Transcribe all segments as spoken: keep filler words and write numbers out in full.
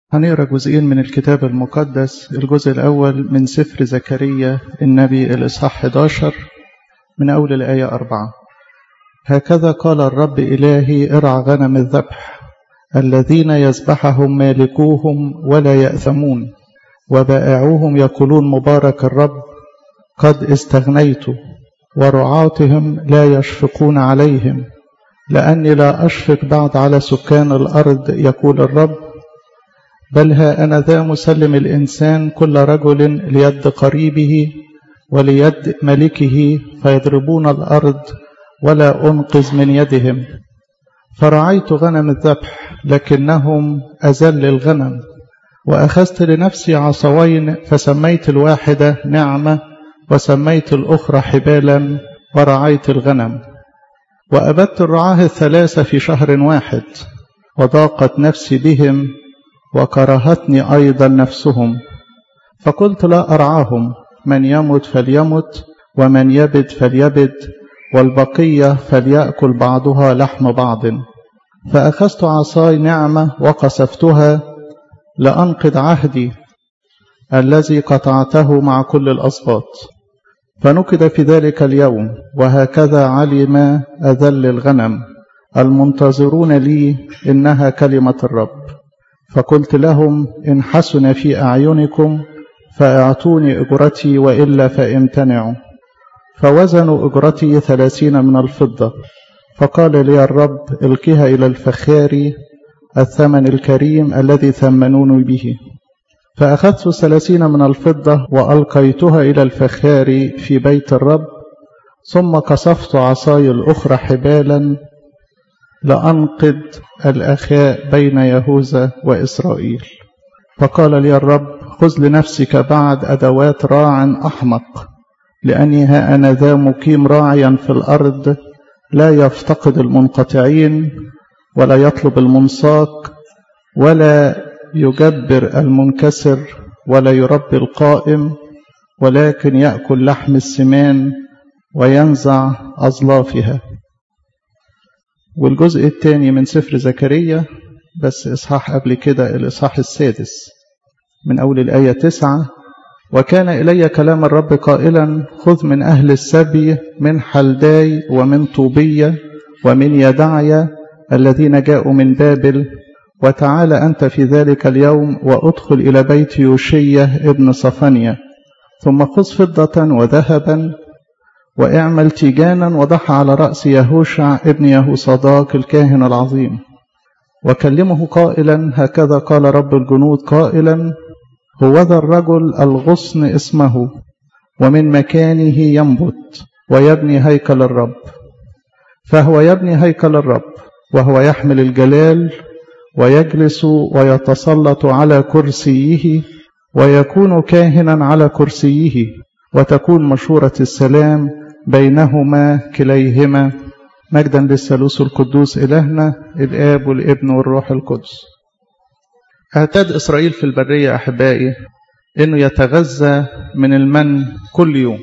هنقرأ جزئين من الكتاب المقدس. الجزء الأول من سفر زكريا النبي الإصحاح إحدى عشر من أول الآية أربعة. هكذا قال الرب إلهي: ارع غنم الذبح الذين يذبحهم مالكوهم ولا يأثمون، وبائعوهم يقولون مبارك الرب، قد استغنيت، ورعاتهم لا يشفقون عليهم، لأني لا أشفق بعد على سكان الأرض، يقول الرب. بل ها أنا ذا مسلم الإنسان كل رجل ليد قريبه وليد ملكه، فيضربون الأرض ولا أنقذ من يدهم. فرعيت غنم الذبح لكنهم أذل الغنم، وأخذت لنفسي عصوين، فسميت الواحدة نعمة وسميت الأخرى حبالا، ورعيت الغنم. وأبدت الرعاه الثلاثة في شهر واحد، وضاقت نفسي بهم وكرهتني أيضا نفسهم. فقلت لا أرعاهم، من يمت فليمت ومن يبد فليبد، والبقية فليأكل بعضها لحم بعض. فأخذت عصاي نعمة وقصفتها لأنقض عهدي الذي قطعته مع كل الأسباط. فنقض في ذلك اليوم، وهكذا علم أذل الغنم المنتظرون لي إنها كلمة الرب. فقلت لهم: إن حسن في أعينكم فاعطوني أجرتي، وإلا فامتنعوا. فوزنوا أجرتي ثلاثين من الفضة. فقال لي الرب: القها إلى الفخار الثمن الكريم الذي ثمنوني به. فأخذت ثلاثين من الفضة وألقيتها إلى الفخار في بيت الرب، ثم قصفت عصاي الأخرى حبالا لأنقض الأخاء بين يهوذا وإسرائيل. فقال لي الرب: خذ لنفسك بعد أدوات راع أحمق، لأني ها أنا ذا مقيم راعيا في الأرض، لا يفتقد المنقطعين ولا يطلب المنساق ولا يجبر المنكسر ولا يربي القائم، ولكن يأكل لحم السمان وينزع أظلافها. والجزء الثاني من سفر زكريا، بس إصحاح قبل كده، الإصحاح السادس من أول الآية تسعة. وكان إلي كلام الرب قائلا: خذ من أهل السبي من حلداي ومن طوبية ومن يدعيا الذين جاءوا من بابل، وتعال أنت في ذلك اليوم وأدخل إلى بيت يوشية ابن صفانيا، ثم خذ فضة وذهبا واعمل تيجانا وضعها على رأس يهوشع ابن يهوصداق الكاهن العظيم، وكلمه قائلا: هكذا قال رب الجنود قائلا: هوذا الرجل الغصن اسمه، ومن مكانه ينبت ويبني هيكل الرب. فهو يبني هيكل الرب، وهو يحمل الجلال ويجلس ويتسلط على كرسيه، ويكون كاهنا على كرسيه، وتكون مشورة السلام بينهما كليهما. مجدا للثالوث القدوس إلهنا الآب والابن والروح القدس. اعتاد إسرائيل في البرية أحبائي أنه يتغذى من المن كل يوم،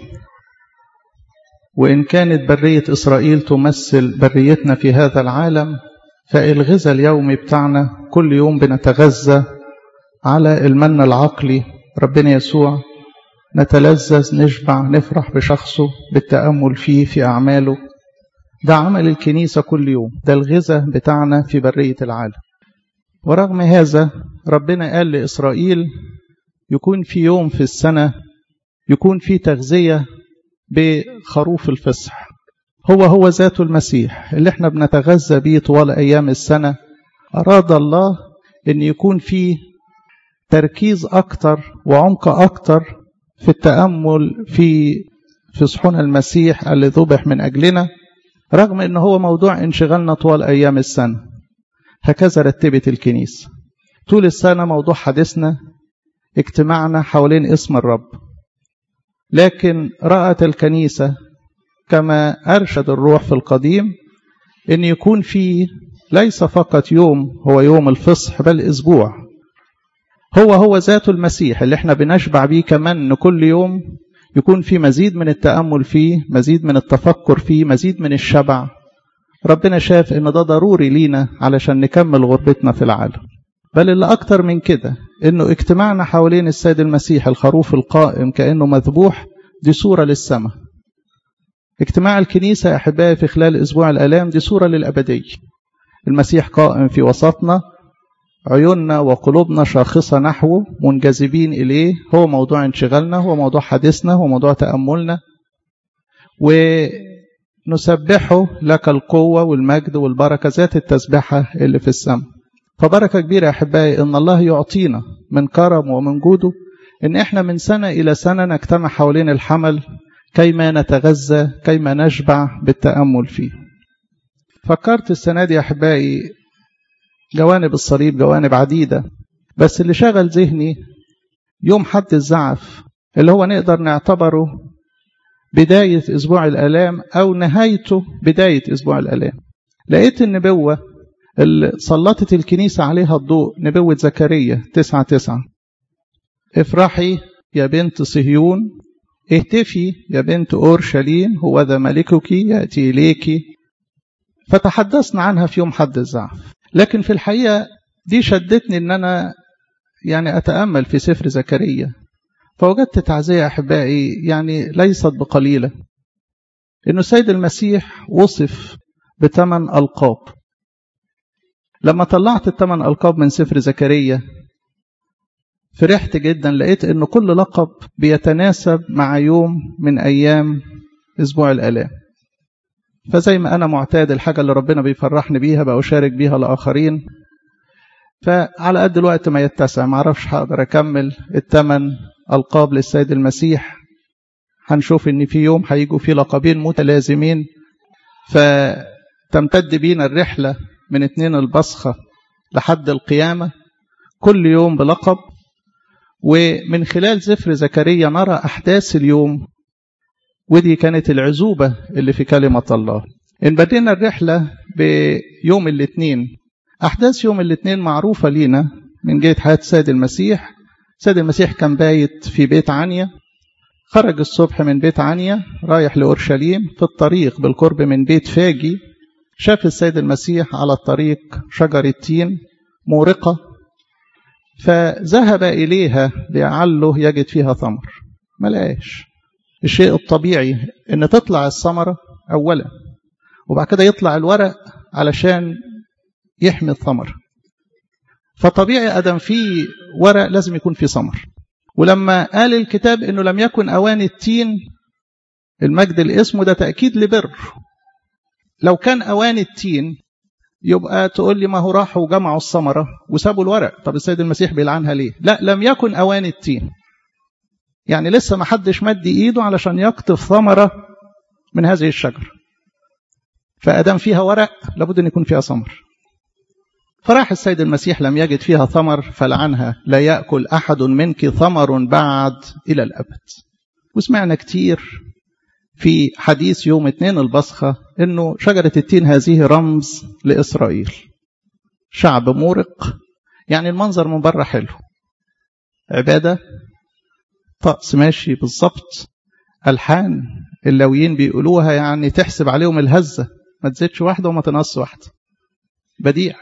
وإن كانت برية إسرائيل تمثل بريتنا في هذا العالم، فالغذاء اليومي بتاعنا كل يوم بنتغذى على المن العقلي، ربنا يسوع، نتلذذ، نشبع، نفرح بشخصه، بالتأمل فيه في أعماله. ده عمل الكنيسة كل يوم، ده الغذاء بتاعنا في برية العالم. ورغم هذا ربنا قال لإسرائيل يكون في يوم في السنة يكون في تغذية بخروف الفصح، هو هو ذات المسيح اللي احنا بنتغذى بيه طوال أيام السنة. أراد الله أن يكون فيه تركيز أكتر وعمق أكتر في التأمل في فصحنا المسيح اللي ذبح من أجلنا، رغم أنه هو موضوع انشغالنا طوال أيام السنة. هكذا رتبت الكنيسة طول السنة. موضوع حديثنا اجتماعنا حوالين اسم الرب، لكن رأت الكنيسة كما أرشد الروح في القديم أن يكون فيه ليس فقط يوم هو يوم الفصح، بل أسبوع هو هو ذات المسيح اللي احنا بنشبع بيه، كمان كل يوم يكون في مزيد من التأمل فيه، مزيد من التفكر فيه، مزيد من الشبع. ربنا شاف ان ده ضروري لينا علشان نكمل غربتنا في العالم. بل اللي أكتر من كده إنه اجتماعنا حوالين السيد المسيح الخروف القائم كأنه مذبوح، دي صورة للسماء. اجتماع الكنيسة يا أحبائي في خلال أسبوع الآلام دي صورة للأبدية. المسيح قائم في وسطنا، عيوننا وقلوبنا شاخصة نحوه، منجذبين إليه، هو موضوع انشغالنا، هو موضوع حديثنا، هو موضوع تأملنا، ونسبحه لك القوة والمجد والبركة، ذات التسبحة اللي في السماء. فبركة كبيرة يا أحبائي إن الله يعطينا من كرم ومن جوده إن إحنا من سنة إلى سنة نجتمع حوالين الحمل كيما نتغذى، كيما نشبع بالتأمل فيه. فكرت السنة دي يا أحبائي جوانب الصليب، جوانب عديدة، بس اللي شغل ذهني يوم حد الزعف اللي هو نقدر نعتبره بداية أسبوع الآلام أو نهايته بداية أسبوع الآلام. لقيت النبوة اللي سلطت الكنيسة عليها الضوء، نبوة زكريا تسعة تسعة: افرحي يا بنت صهيون، اهتفي يا بنت أورشليم، هو ذا ملكك يأتي إليك. فتحدثنا عنها في يوم حد الزعف، لكن في الحقيقة دي شدتني أن أنا يعني أتأمل في سفر زكريا، فوجدت تعزية أحبائي يعني ليست بقليلة، إنه السيد المسيح وصف بثمان ألقاب. لما طلعت الثمان ألقاب من سفر زكريا فرحت جدا، لقيت إنه كل لقب بيتناسب مع يوم من أيام أسبوع الآلام. فزي ما أنا معتاد الحاجة اللي ربنا بيفرحني بيها بأشارك بيها لآخرين، فعلى قد الوقت ما يتسع، ما أعرفش هقدر أكمل الثمان ألقاب للسيد المسيح. هنشوف إن في يوم هيجوا فيه لقبين متلازمين، فتمتد بينا الرحلة من اتنين البصخة لحد القيامة، كل يوم بلقب. ومن خلال سفر زكريا نرى أحداث اليوم، ودي كانت العزوبة اللي في كلمة الله. إن بدينا الرحلة بيوم الاثنين، أحداث يوم الاثنين معروفة لينا من جهة حياة السيد المسيح. السيد المسيح كان بايت في بيت عنيا، خرج الصبح من بيت عنيا رايح لأورشليم، في الطريق بالقرب من بيت فاجي شاف السيد المسيح على الطريق شجرة تين مورقة، فذهب إليها لعله يجد فيها ثمر، ما لقاش. الشيء الطبيعي ان تطلع الثمرة اولا وبعد كده يطلع الورق علشان يحمي الثمر. فطبيعي ادم في ورق لازم يكون في ثمر. ولما قال الكتاب انه لم يكن اوان التين، المجد الاسم ده تأكيد لبر. لو كان اوان التين يبقى تقول لي ما هو راحوا وجمعوا الثمرة وسابوا الورق، طب السيد المسيح بيلعنها ليه؟ لا، لم يكن اوان التين، يعني لسه ما حدش مد ايده علشان يقطف ثمرة من هذه الشجرة. فأدام فيها ورق لابد أن يكون فيها ثمر. فراح السيد المسيح لم يجد فيها ثمر فلعنها: لا يأكل أحد منك ثمر بعد إلى الأبد. وسمعنا كتير في حديث يوم اثنين البصخة أنه شجرة التين هذه رمز لإسرائيل، شعب مورق، يعني المنظر من بره حلو، عبادة، طقس ماشي بالظبط، ألحان اللاويين بيقولوها يعني تحسب عليهم الهزة، ما تزيدش واحدة وما تنقص واحدة، بديع.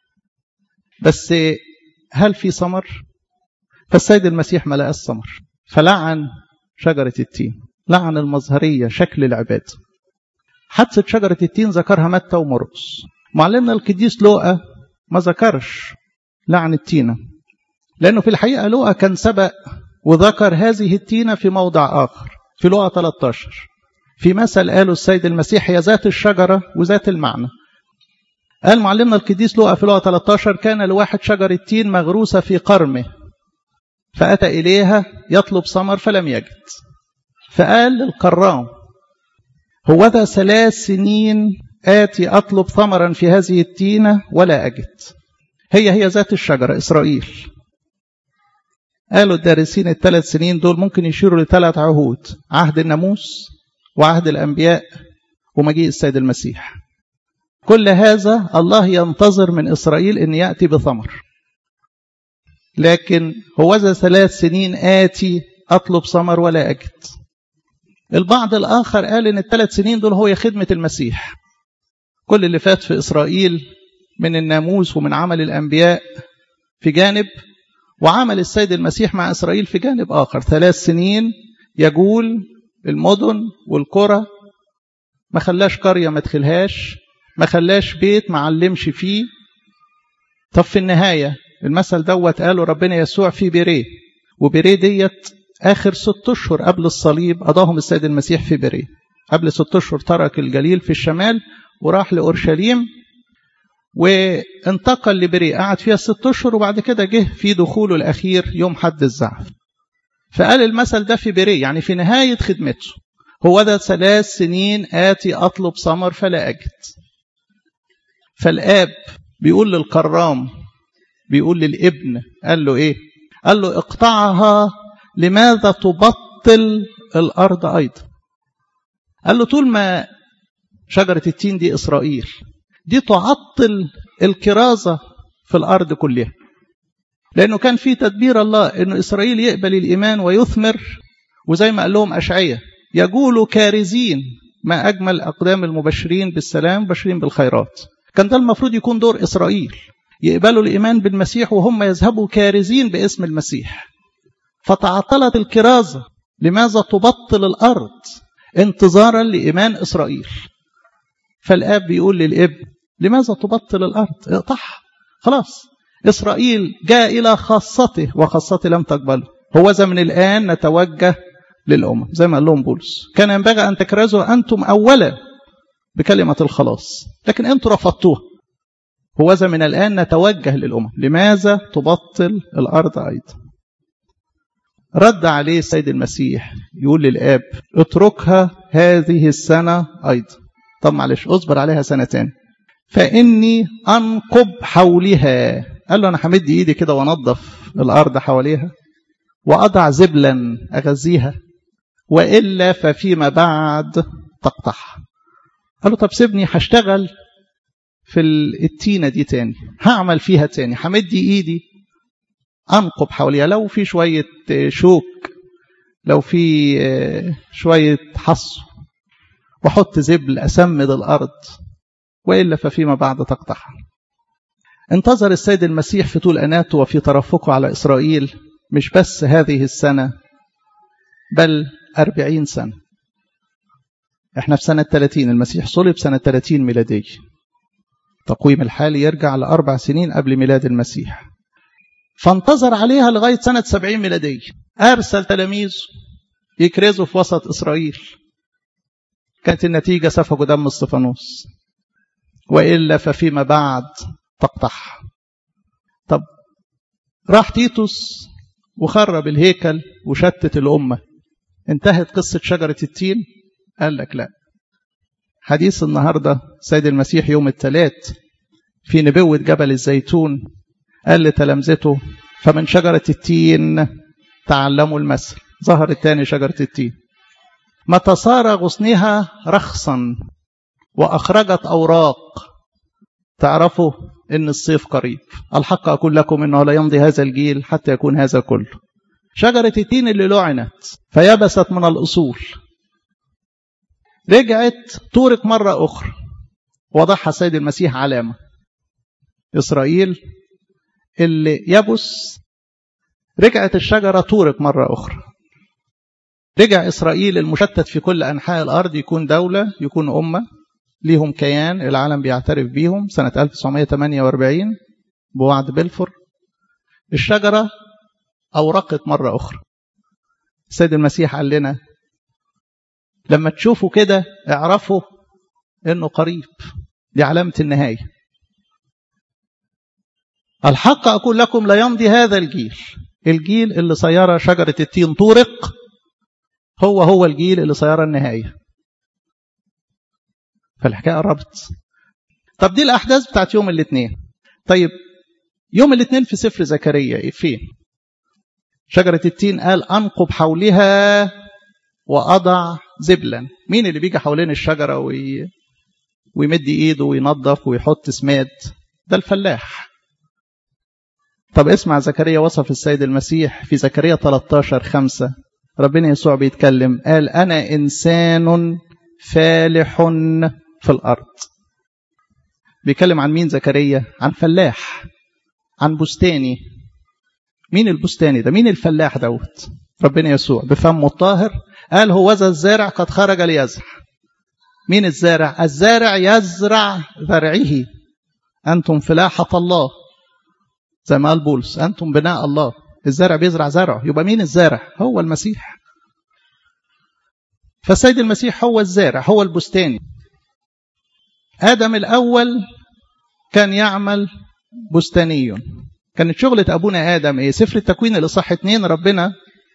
بس هل في ثمر؟ فالسيد المسيح ما لقاش ثمر، فلعن شجرة التين، لعن المظهرية، شكل العباد. حادثة شجرة التين ذكرها متى ومرقس، معلمنا القديس لوقا ما ذكرش لعن التينة، لأنه في الحقيقة لوقا كان سبق وذكر هذه التينة في موضع آخر في لوقا ثلاثة عشر، في مثل قاله السيد المسيح هي ذات الشجرة وذات المعنى. قال معلمنا القديس لوقا في لوقا ثلاثة عشر: كان لواحد شجرة تين مغروسة في قرمه فأتى إليها يطلب ثمر فلم يجد، فقال للكرام: هوذا ثلاث سنين آتي أطلب ثمرا في هذه التينة ولا أجد. هي هي ذات الشجرة إسرائيل. قالوا الدارسين الثلاث سنين دول ممكن يشيروا لثلاث عهود: عهد الناموس وعهد الأنبياء ومجيء السيد المسيح. كل هذا الله ينتظر من إسرائيل أن يأتي بثمر، لكن هوذا ثلاث سنين آتي أطلب ثمر ولا أجد. البعض الآخر قال أن الثلاث سنين دول هو خدمة المسيح، كل اللي فات في إسرائيل من الناموس ومن عمل الأنبياء في جانب، وعمل السيد المسيح مع إسرائيل في جانب آخر. ثلاث سنين يجول المدن والقرى، ما خلاش قرية ما تدخلهاش، ما خلاش بيت ما علمش فيه. طب في النهاية المثل دوت قاله ربنا يسوع في بيريه، وبيريه ديت آخر ست أشهر قبل الصليب قضاهم السيد المسيح في بيريه. قبل ست أشهر ترك الجليل في الشمال وراح لأورشليم وانتقل لبيريه، قعد فيها ست أشهر، وبعد كده جه في دخوله الأخير يوم حد الزعف. فقال المثل ده في بيريه، يعني في نهاية خدمته، هو ده ثلاث سنين آتي أطلب ثمر فلا أجد. فالآب بيقول للكرام، بيقول للابن، قال له إيه؟ قال له اقطعها، لماذا تبطل الأرض أيضا؟ قال له طول ما شجرة التين دي إسرائيل دي تعطل الكرازة في الأرض كلها، لأنه كان في تدبير الله أنه إسرائيل يقبل الإيمان ويثمر، وزي ما قال لهم أشعية يقولوا كارزين ما أجمل أقدام المبشرين بالسلام مبشرين بالخيرات. كان ده المفروض يكون دور إسرائيل، يقبلوا الإيمان بالمسيح وهم يذهبوا كارزين باسم المسيح. فتعطلت الكرازة، لماذا تبطل الأرض؟ انتظارا لإيمان إسرائيل. فالآب بيقول للابن لماذا تبطل الأرض؟ اقطعها خلاص. إسرائيل جاء إلى خاصته وخاصته لم تقبله، هو ذا من الآن نتوجه للأمم، زي ما قال لهم بولس كان ينبغي أن تكرزوا أنتم أولا بكلمة الخلاص، لكن أنتم رفضتوها. هو ذا من الآن نتوجه للأمم، لماذا تبطل الأرض أيضا؟ رد عليه السيد المسيح يقول للآب اتركها هذه السنة أيضا. طب معلش اصبر عليها سنتين، فإني أنقب حولها. قال له أنا همد إيدي كده وأنظف الأرض حواليها وأضع زبلا أغذيها، وإلا ففيما بعد تقطعها. قال له طب سيبني هشتغل في التينة دي تاني، هعمل فيها تاني، همد إيدي أنقب حواليها، لو في شوية شوك، لو في شوية حصو، وحط زبل أسمد الأرض، وإلا ففيما بعد تقطعها. انتظر السيد المسيح في طول أناته وفي ترفقه على إسرائيل مش بس هذه السنة، بل أربعين سنة. احنا في سنة ثلاثين، المسيح صلب سنة ثلاثين ميلادية، تقويم الحالي يرجع لأربع سنين قبل ميلاد المسيح. فانتظر عليها لغاية سنة سبعين ميلادية، أرسل تلاميذ يكرزوا في وسط إسرائيل. كانت النتيجة سفكوا دم اسطفانوس، وإلا ففيما بعد تقطعها. طب راح تيتوس وخرب الهيكل وشتت الأمة، انتهت قصة شجرة التين؟ قال لك لا. حديث النهاردة سيد المسيح يوم الثلاث في نبوة جبل الزيتون قال لتلامذته فمن شجرة التين تعلموا المثل. ظهر الثاني شجرة التين متى صار غصنها رخصا وأخرجت أوراق، تعرفوا إن الصيف قريب. الحق أقول لكم إنه لا يمضي هذا الجيل حتى يكون هذا كله. شجرة التين اللي لعنت فيبست من الأصول رجعت تورق مرة أخرى، وضعها السيد المسيح علامة. إسرائيل اللي يبس رجعت الشجرة تورق مرة أخرى. رجع إسرائيل المشتت في كل أنحاء الأرض يكون دولة، يكون أمة ليهم كيان العالم بيعترف بيهم. سنة ألف وتسعمائة وثمانية وأربعين بوعد بلفور الشجرة أورقت مرة أخرى. السيد المسيح قال لنا لما تشوفوا كده اعرفوا إنه قريب، دي علامة النهاية. الحق أقول لكم لا يمضي هذا الجيل، الجيل اللي سيرى شجرة التين تورق هو هو الجيل اللي سيرى النهاية. فالحكاية قربت. طب دي الأحداث بتاعت يوم الاثنين. طيب يوم الاثنين في سفر زكريا فين؟ شجرة التين قال أنقب حولها وأضع زبلا. مين اللي بيجي حوالين الشجرة وي... ويمد إيده وينظف ويحط سماد؟ ده الفلاح. طب اسمع زكريا وصف السيد المسيح في زكريا ثلاثة عشر خمسة. ربنا يسوع بيتكلم قال أنا إنسان فالح في الأرض. بيتكلم عن مين زكريا؟ عن فلاح. عن بستاني. مين البستاني ده؟ مين الفلاح دوت؟ ربنا يسوع بفمه الطاهر قال هوذا الزارع قد خرج ليزرع. مين الزارع؟ الزارع يزرع زرعه، أنتم فلاحة الله، زي ما قال بولس أنتم بناء الله. الزارع بيزرع زرعه، يبقى مين الزارع؟ هو المسيح. فالسيد المسيح هو الزارع، هو البستاني. آدم الأول كان يعمل بستاني. كانت شغلة أبونا آدم إيه؟ سفر التكوين الإصحاح اتنين، ربنا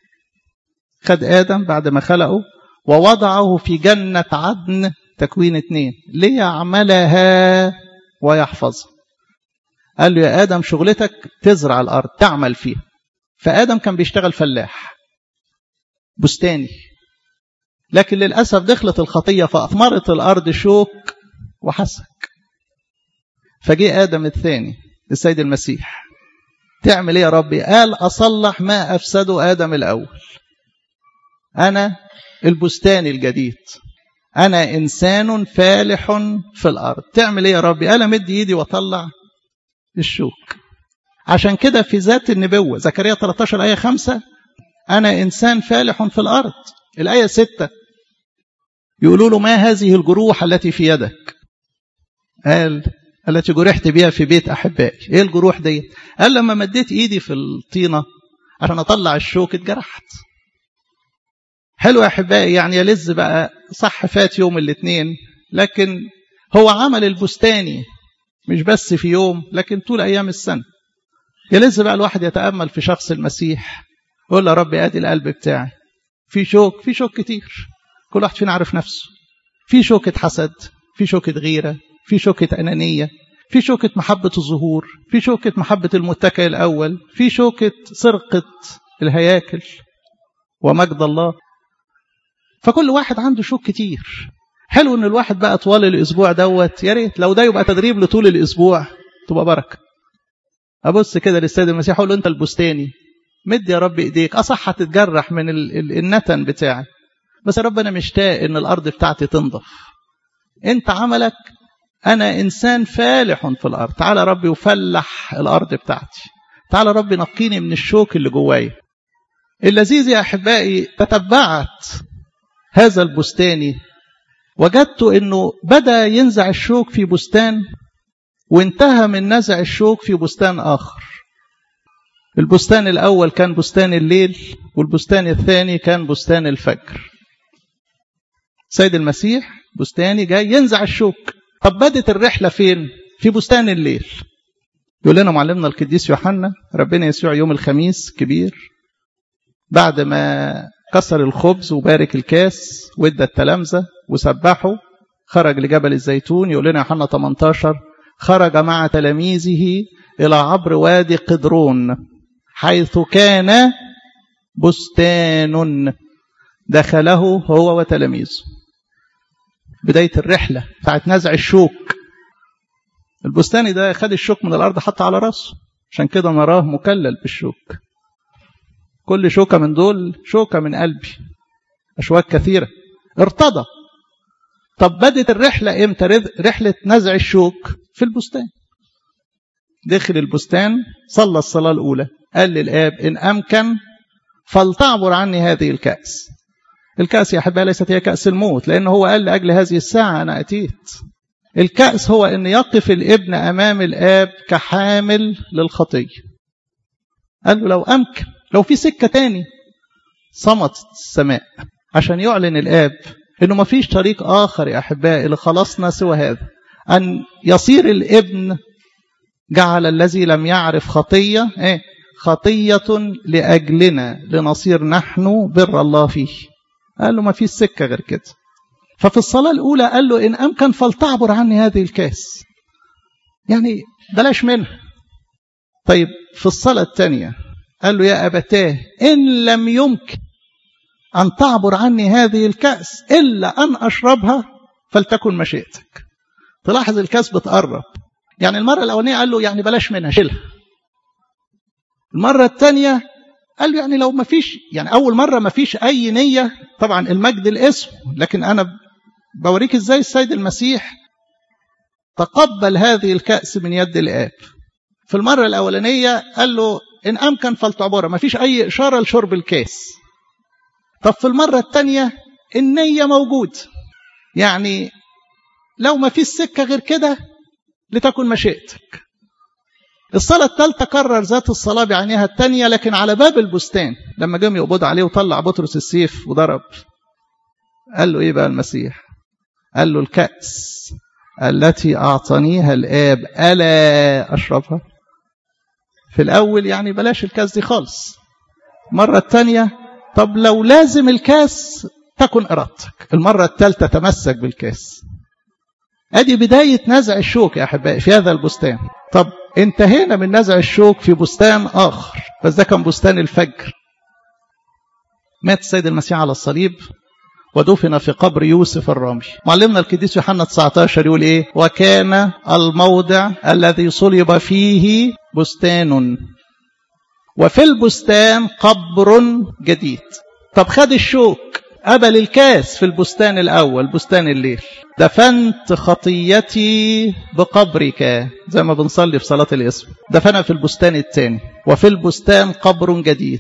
خد آدم بعد ما خلقه ووضعه في جنة عدن، تكوين اتنين، ليعملها ويحفظها. قال له يا آدم شغلتك تزرع الأرض تعمل فيها. فآدم كان بيشتغل فلاح بستاني، لكن للأسف دخلت الخطية فأثمرت الأرض شوك وحسك. فجاء آدم الثاني السيد المسيح، تعمل ايه يا ربي؟ قال أصلح ما أفسده آدم الأول. أنا البستاني الجديد، أنا إنسان فالح في الأرض. تعمل ايه يا ربي؟ قال أمد إيدي وأطلع الشوك. عشان كده في ذات النبوة زكريا ثلاثة عشر آية خمسة أنا إنسان فالح في الأرض. الآية ستة يقولوا له ما هذه الجروح التي في يدك؟ قال التي جرحت بها في بيت أحبائي. إيه الجروح دي؟ قال لما مديت إيدي في الطينة عشان أطلع الشوك اتجرحت. حلو يا أحبائي، يعني يلز بقى صح فات يوم الاثنين، لكن هو عمل البستاني مش بس في يوم لكن طول أيام السنة. يلز بقى الواحد يتأمل في شخص المسيح، يقول له ربي آدي القلب بتاعي في شوك، في شوك كتير، كل واحد فينا عارف نفسه. في شوكة حسد، في شوكة غيرة، في شوكة أنانية، في شوكة محبة الظهور، في شوكة محبة المتكئ الأول، في شوكة سرقة الهياكل ومجد الله. فكل واحد عنده شوك كتير. حلو ان الواحد بقى طوال الاسبوع دوت، يا ريت لو ده يبقى تدريب لطول الاسبوع تبقى بركه. ابص كده للسيد المسيح اقول له انت البستاني، مد يا رب ايديك. اصح هتتجرح من ال ال النتن بتاعي، بس يا رب انا مشتاق ان الارض بتاعتي تنضف. انت عملك انا انسان فالح في الارض، تعالى ربي وفلح الارض بتاعتي، تعالى ربي نقيني من الشوك اللي جوايا. اللذيذ يا احبائي تتبعت هذا البستاني، وجدت انه بدأ ينزع الشوك في بستان وانتهى من نزع الشوك في بستان آخر. البستان الأول كان بستان الليل، والبستان الثاني كان بستان الفجر. سيد المسيح بستاني جاي ينزع الشوك. طب بدت الرحلة فين؟ في بستان الليل. يقول لنا معلمنا القديس يوحنا ربنا يسوع يوم الخميس كبير بعد ما كسر الخبز وبارك الكاس وادى التلامذة وسبحوا، خرج لجبل الزيتون. يقول لنا يوحنا ثمانية عشر خرج مع تلاميذه إلى عبر وادي قدرون حيث كان بستان دخله هو وتلاميذه. بداية الرحلة بتاعت نزع الشوك. البستاني ده خد الشوك من الأرض حتى على رأسه، عشان كده نراه مكلل بالشوك. كل شوكة من دول شوكة من قلبي، أشواك كثيرة ارتضى. طب بدت الرحلة امتى؟ رحلة نزع الشوك في البستان. دخل البستان، صلى الصلاة الأولى، قال للآب إن أمكن فلتعبر عني هذه الكأس. الكأس يا أحبائي ليست هي كأس الموت، لأنه هو قال لأجل هذه الساعة أنا أتيت. الكأس هو أن يقف الابن أمام الآب كحامل للخطية. قال له لو أمكن، لو في سكة تاني. صمت السماء عشان يعلن الآب إنه ما فيش طريق آخر يا أحبائي لخلاصنا سوى هذا، أن يصير الابن جعل الذي لم يعرف خطية إيه؟ خطية لأجلنا لنصير نحن بر الله فيه. قال له ما فيش سكة غير كده. ففي الصلاة الأولى قال له إن أمكن فلتعبر عني هذه الكاس، يعني بلاش منها. طيب في الصلاة الثانية قال له يا أبتاه إن لم يمكن أن تعبر عني هذه الكأس إلا أن أشربها فلتكن مشيئتك. تلاحظ الكأس بتقرب. يعني المرة الأولانية قال له يعني بلاش منها شيلها. المرة الثانية قال له يعني لو ما فيش، يعني أول مرة ما فيش أي نية، طبعا المجد الاسم، لكن أنا بوريك إزاي السيد المسيح تقبل هذه الكأس من يد الآب. في المرة الأولانية قال له إن أمكن فلتعبرها، ما فيش أي إشارة لشرب الكاس. طب في المرة الثانية النية موجود، يعني لو ما فيش سكة غير كده لتكن مشيئتك. الصلاة الثالثة كرر ذات الصلاة بعينها الثانية، لكن على باب البستان لما جم يقبض عليه وطلع بطرس السيف وضرب، قال له إيه بقى المسيح؟ قال له الكأس التي أعطانيها الآب ألا أشربها؟ في الأول يعني بلاش الكاس دي خالص. مرة الثانية طب لو لازم الكاس تكن إرادتك. المرة الثالثة تمسك بالكاس. أدي بداية نزع الشوك يا أحبائي في هذا البستان. طب انتهينا من نزع الشوك في بستان آخر، بس ده كان بستان الفجر. مات السيد المسيح على الصليب ودفن في قبر يوسف الرامي. معلمنا القديس يوحنا تسعة عشر يقول إيه؟ وكان الموضع الذي صلب فيه بستان، وفي البستان قبر جديد. طب خد الشوك، قبل الكاس في البستان الأول بستان الليل. دفنت خطيتي بقبرك، زي ما بنصلي في صلاة الاسم. دفنها في البستان الثاني، وفي البستان قبر جديد.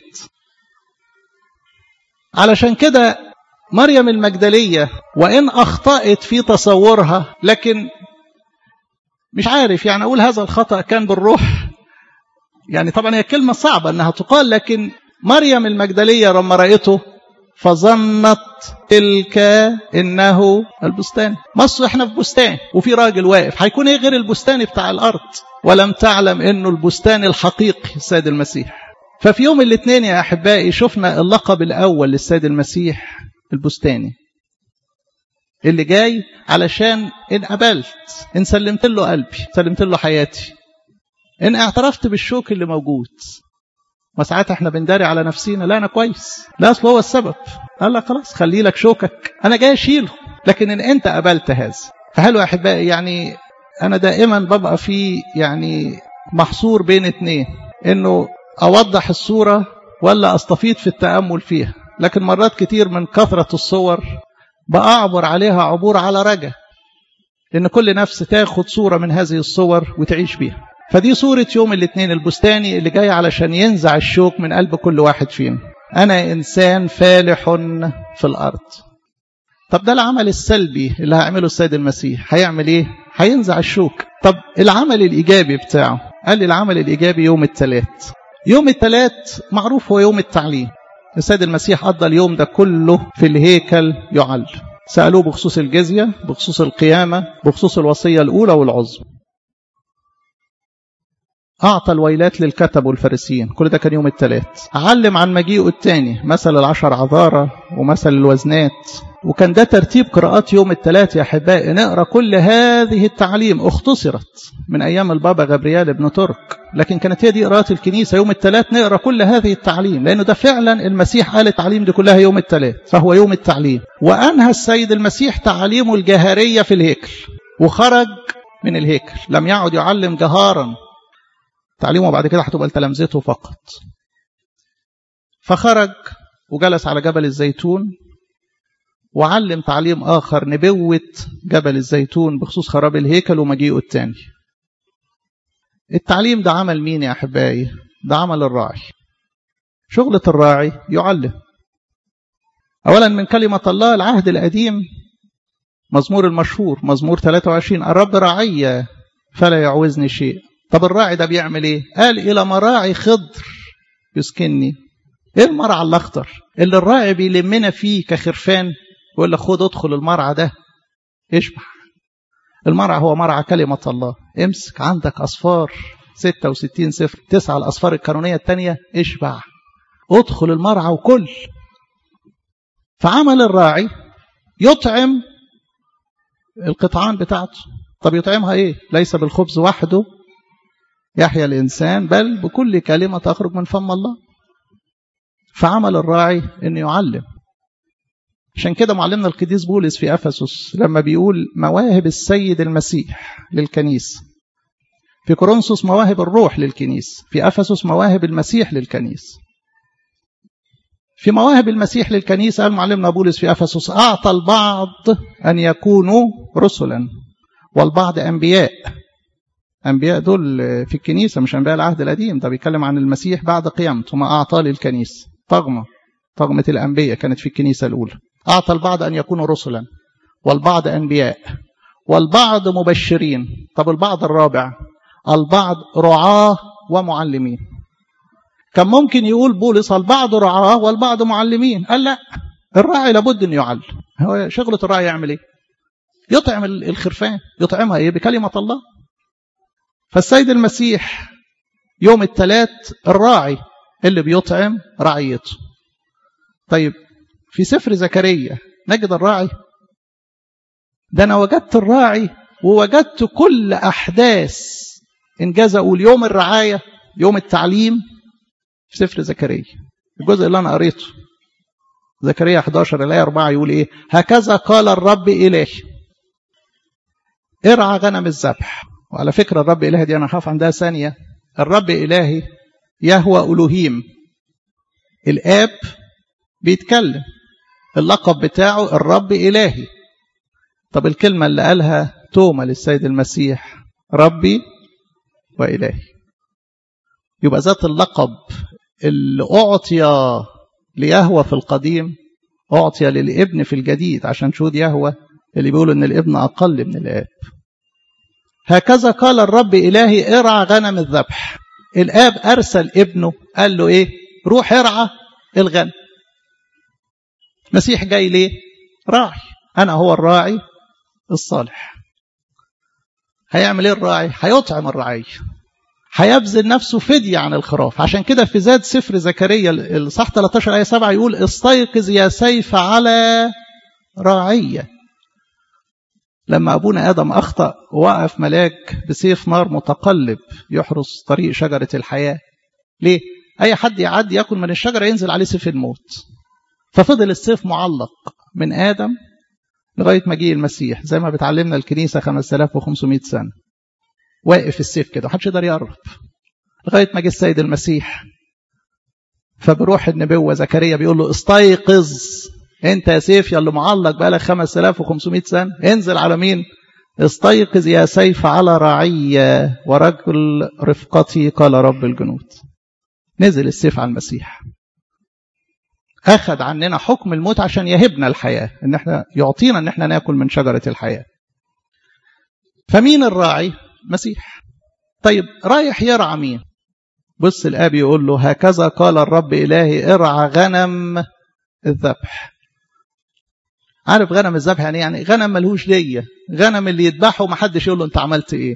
علشان كده مريم المجدلية وإن أخطأت في تصورها، لكن مش عارف يعني أقول هذا الخطأ كان بالروح، يعني طبعا هي كلمة صعبة أنها تقال، لكن مريم المجدلية لما رأيته فظنت تلك إنه البستان. مصر إحنا في بستان وفي راجل واقف، هيكون إيه غير البستان بتاع الأرض؟ ولم تعلم إنه البستان الحقيقي السيد المسيح. ففي يوم الاثنين يا أحبائي شفنا اللقب الأول للسيد المسيح البستاني، اللي جاي علشان إن قبلت، إن سلمت له قلبي، سلمت له حياتي، إن اعترفت بالشوك اللي موجود. وساعات احنا بنداري على نفسينا، لا أنا كويس، لا أصل هو السبب. قال لك خلاص خلي لك شوكك، أنا جاي أشيله. لكن إن أنت قبلت هذا فحلو يا أحبائي. يعني أنا دائما ببقى في يعني محصور بين اتنين، إنه أوضح الصورة ولا أستفيد في التأمل فيها. لكن مرات كتير من كثرة الصور بأعبر عليها عبور على رجا، إن كل نفس تاخد صورة من هذه الصور وتعيش بيها. فدي صورة يوم الاثنين البستاني اللي جاي علشان ينزع الشوك من قلب كل واحد فينا. أنا إنسان فالح في الأرض. طب ده العمل السلبي اللي هيعمله السيد المسيح، هيعمل إيه؟ هينزع الشوك. طب العمل الإيجابي بتاعه، قال لي العمل الإيجابي يوم الثلاث. يوم الثلاث معروف هو يوم التعليم. السيد المسيح قضى اليوم ده كله في الهيكل يعلم. سألوه بخصوص الجزية، بخصوص القيامة، بخصوص الوصية الأولى والعظمى. أعطى الويلات للكتب والفريسيين، كل ده كان يوم الثلاث. علم عن مجيئه الثاني، مثل العشر عذارى ومثل الوزنات. وكان ده ترتيب قراءات يوم الثلاث يا أحبائي. نقرأ كل هذه التعليم، اختصرت من أيام البابا غبريال بن ترك، لكن كانت هي دي قراءة الكنيسة يوم الثلاث. نقرأ كل هذه التعليم، لأنه ده فعلا المسيح قال التعليم دي كلها يوم الثلاث، فهو يوم التعليم. وأنهى السيد المسيح تعليمه الجهارية في الهيكل، وخرج من الهيكل، لم يعد يعلم جهارا. تعليمه بعد كده هتبقى لتلامذته فقط. فخرج وجلس على جبل الزيتون وعلم تعليم آخر، نبوة جبل الزيتون بخصوص خراب الهيكل ومجيئه الثاني. التعليم ده عمل مين يا أحبائي؟ ده عمل الراعي. شغلة الراعي يعلم. أولا من كلمة الله، العهد القديم، مزمور المشهور مزمور ثلاثة وعشرين، الرب راعي فلا يعوزني شيء. طب الراعي ده بيعمل ايه؟ قال إلى مراعي خضر يسكنني. ايه المرعى الاخضر اللي الراعي بيلمنا فيه كخرفان، يقول لك خد ادخل المرعى ده اشبع. المرعى هو مرعى كلمة الله. امسك عندك أصفار ستة وستين سفر، تسعة الأصفار القانونية الثانية، اشبع ادخل المرعى وكل. فعمل الراعي يطعم القطعان بتاعته. طب يطعمها ايه؟ ليس بالخبز وحده يحيى الإنسان بل بكل كلمة تخرج من فم الله. فعمل الراعي أن يعلم. عشان كده معلمنا القديس بولس في أفسس لما بيقول مواهب السيد المسيح للكنيسة، في كورنثوس مواهب الروح للكنيسة، في أفسس مواهب المسيح للكنيسة. في مواهب المسيح للكنيسة قال معلمنا بولس في أفسس أعطى البعض أن يكونوا رسلا والبعض أنبياء أنبياء دول في الكنيسة مش أنبياء العهد القديم، ده بيتكلم عن المسيح بعد قيامته. ما أعطى للكنيسة طغمة، طغمة الأنبياء كانت في الكنيسة الأولى. أعطى البعض أن يكونوا رسلا، والبعض أنبياء، والبعض مبشرين. طب البعض الرابع، البعض رعاة ومعلمين. كان ممكن يقول بولس البعض رعاة والبعض معلمين، قال لا، الراعي لابد أن يعلم. هو شغلة الراعي يعمل إيه؟ يطعم الخرفان. يطعمها إيه؟ بكلمة الله. فالسيد المسيح يوم الثلاث الراعي اللي بيطعم رعيته. طيب في سفر زكريا نجد الراعي ده. أنا وجدت الراعي ووجدت كل أحداث إنجاز أقول يوم الرعاية، يوم التعليم، في سفر زكريا الجزء اللي أنا قريته. زكريا أحد عشر الآية أربعة يقول إيه؟ هكذا قال الرب إلهي ارعى غنم الذبح. وعلى فكرة الرب إلهي دي أنا خاف عندها ثانية. الرب إلهي يهوى ألوهيم، الآب بيتكلم، اللقب بتاعه الرب إلهي. طب الكلمة اللي قالها توما للسيد المسيح ربي وإلهي، يبقى ذات اللقب اللي أعطي ليهوى في القديم أعطي للابن في الجديد، عشان شهود يهوى اللي بيقولوا إن الابن أقل من الآب. هكذا قال الرب إلهي ارعى غنم الذبح. الآب أرسل ابنه قال له إيه؟ روح ارعى الغنم. مسيح جاي ليه؟ راعي. أنا هو الراعي الصالح. هيعمل إيه الراعي؟ هيطعم الرعية، هيبذل نفسه فدية عن الخراف. عشان كده في زاد سفر زكريا الصح ثلاثة عشر آية سبعة يقول استيقظ يا سيف على راعية. لما أبونا آدم أخطأ وقف ملاك بسيف نار متقلب يحرس طريق شجرة الحياة. ليه؟ أي حد يعدي يأكل من الشجرة ينزل عليه سيف الموت. ففضل السيف معلق من آدم لغاية ما جه المسيح، زي ما بتعلمنا الكنيسة خمسة آلاف وخمسمائة سنة واقف السيف كده محدش يقدر يقرب لغاية ما جه السيد المسيح. فبروح النبوة زكريا بيقول له استيقظ انت يا سيف يا اللي معلق بقالك خمسة آلاف وخمسمائة سنة، انزل على مين؟ استيقظ يا سيف على رعية ورجل رفقتي قال رب الجنود. نزل السيف على المسيح، أخذ عننا حكم الموت عشان يهبنا الحياة، إن احنا يعطينا إن احنا ناكل من شجرة الحياة. فمين الراعي؟ مسيح. طيب رايح يرعى مين؟ بص الآب يقول له هكذا قال الرب إلهي ارعى غنم الذبح. عارف غنم الذبح يعني يعني غنم ملهوش دية، غنم اللي يذبحه محدش يقول له انت عملت ايه.